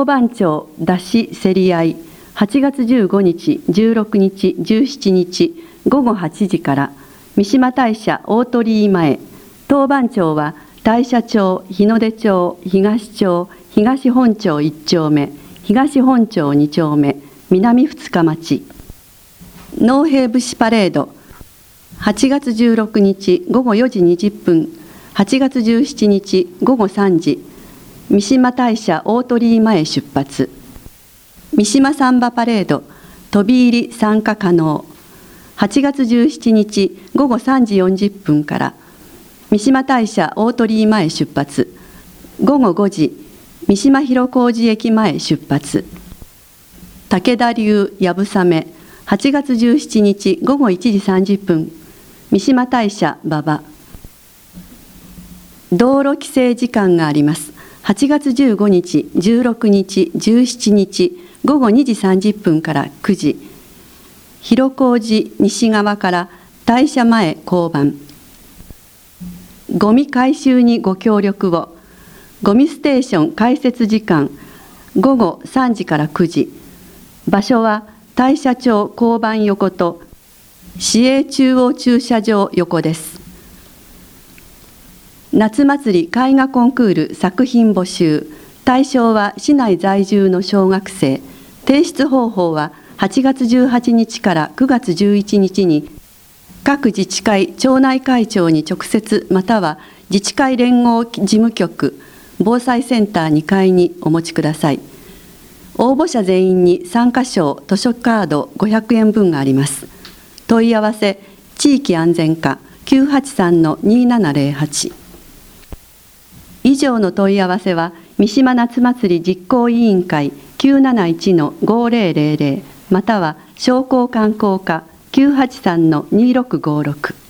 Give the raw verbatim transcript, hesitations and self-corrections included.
当番町出し競り合いはちがつじゅうごにち、じゅうろくにち、じゅうしちにちごごはちじから三島大社大鳥居前。当番町は大社町、日の出町、東町、東本町いっちょうめ、東本町にちょうめ、南二日町。農兵節パレードはちがつじゅうろくにちごごよじにじゅっぷん、はちがつじゅうしちにちごごさんじ、三島大社大鳥居前出発。三島サンバパレード飛び入り参加可能。はちがつじゅうしちにちごごさんじよんじゅっぷんから三島大社大鳥居前出発。ごごごじ、三島広小路駅前出発。武田流やぶさめはちがつじゅうしちにちごごいちじさんじゅっぷん、三島大社馬場。道路規制時間があります。はちがつじゅうごにち、じゅうろくにち、じゅうしちにちごごにじさんじゅっぷんからくじ、広小路西側から大社前交番。ゴミ回収にご協力を。ゴミステーション開設時間ごごさんじからくじ。場所は大社町交番横と市営中央駐車場横です。夏祭り絵画コンクール作品募集。対象は市内在住の小学生。提出方法ははちがつじゅうはちにちからくがつじゅういちにちに各自治会町内会長に直接または自治会連合事務局防災センターにかいにお持ちください。応募者全員に参加賞図書カードごひゃくえんぶんがあります。問い合わせ地域安全課 きゅうはちさんのにななぜろはち。以上の問い合わせは三島夏祭り実行委員会 きゅうなないちのごぜろぜろぜろ または商工観光課 きゅうはちさんのにろくごろく。